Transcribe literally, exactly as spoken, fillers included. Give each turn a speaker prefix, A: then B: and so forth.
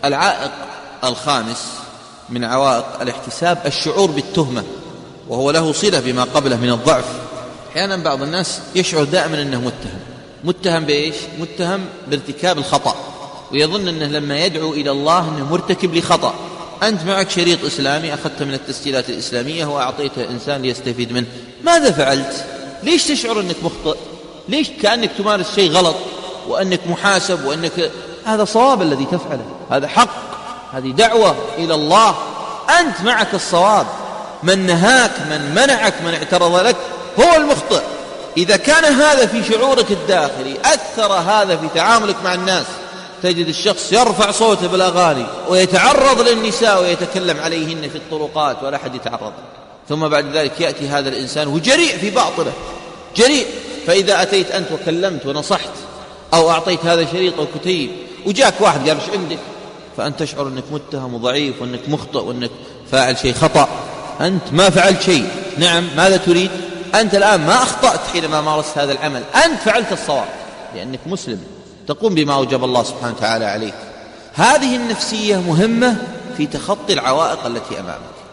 A: العائق الخامس من عوائق الاحتساب الشعور بالتهمة، وهو له صلة بما قبله من الضعف. أحيانا بعض الناس يشعر دائما أنه متهم متهم بإيش؟ متهم بارتكاب الخطأ، ويظن أنه لما يدعو إلى الله أنه مرتكب لخطأ. أنت معك شريط إسلامي أخذت من التسجيلات الإسلامية وأعطيته إنسان ليستفيد منه، ماذا فعلت؟ ليش تشعر أنك مخطئ؟ ليش كأنك تمارس شيء غلط وأنك محاسب وأنك هذا صواب الذي تفعله، هذا حق، هذه دعوة إلى الله، أنت معك الصواب، من نهاك من منعك من اعترض لك هو المخطئ. إذا كان هذا في شعورك الداخلي أثر هذا في تعاملك مع الناس، تجد الشخص يرفع صوته بالأغاني ويتعرض للنساء ويتكلم عليهن في الطرقات ولا أحد يتعرض، ثم بعد ذلك يأتي هذا الإنسان وجريء في باطله، جريء. فإذا أتيت أنت وكلمت ونصحت أو أعطيت هذا شريط أو كتيب وجاك واحد قال ايش عندك، فأنت تشعر أنك متهم وضعيف وأنك مخطئ وأنك فاعل شيء خطأ. أنت ما فعلت شيء. نعم، ماذا تريد؟ أنت الآن ما أخطأت حينما مارست هذا العمل، أنت فعلت الصواب لأنك مسلم تقوم بما أوجب الله سبحانه وتعالى عليك. هذه النفسية مهمة في تخطي العوائق التي أمامك.